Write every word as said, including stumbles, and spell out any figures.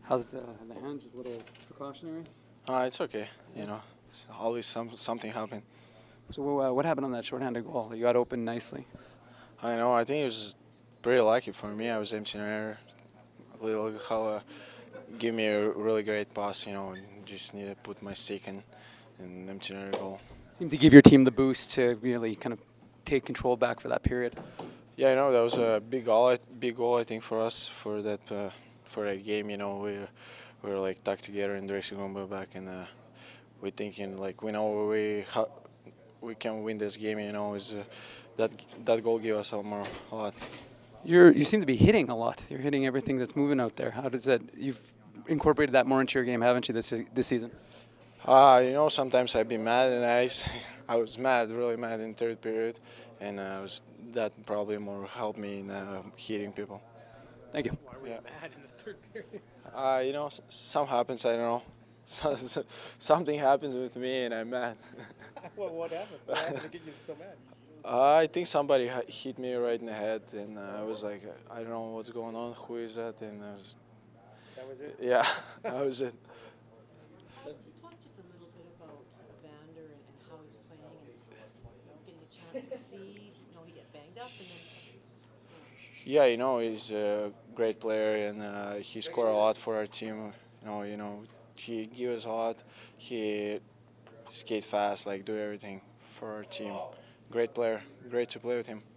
How's uh, the hand? Just a little precautionary. Uh, it's okay. You know, it's always some something happen. So uh, what happened on that shorthanded goal? You got open nicely. I know. I think it was pretty lucky for me. I was empty netter. Look how uh, give me a really great pass. You know, and just need to put my stick in and empty netter goal. Seemed to give your team the boost to really kind of take control back for that period. Yeah, I know that was a big goal. I- Big goal, I think, for us for that uh, for that game. You know, we we were like stuck together in dressing room back, and uh, we're thinking like we know we ha- we can win this game. You know, is uh, that that goal gave us a more a lot. You're you seem to be hitting a lot. You're hitting everything that's moving out there. How does that? You've incorporated that more into your game, haven't you, this se- this season? Uh, you know, sometimes I'd be mad and I, I was mad, really mad in third period, and uh, was that probably more helped me in uh, hitting people. Thank you. Why were you mad in the third period? Uh, you know, s- some happens. I don't know. So- so- Something happens with me and I'm mad. what, what happened? What happened to get you so mad? Uh, I think somebody ha- hit me right in the head, and uh, I was like, uh, I don't know what's going on. Who is that? And I was, That was it? yeah, that was it. Alex, talk just a little bit about Vander and, and how he's playing and you know, getting a chance to see. You know, he get banged up and then. Yeah, you know, he's a great player, and uh, he scored a lot for our team. You know, you know, he gives a lot. He skate fast, like do everything for our team. Great player. Great to play with him.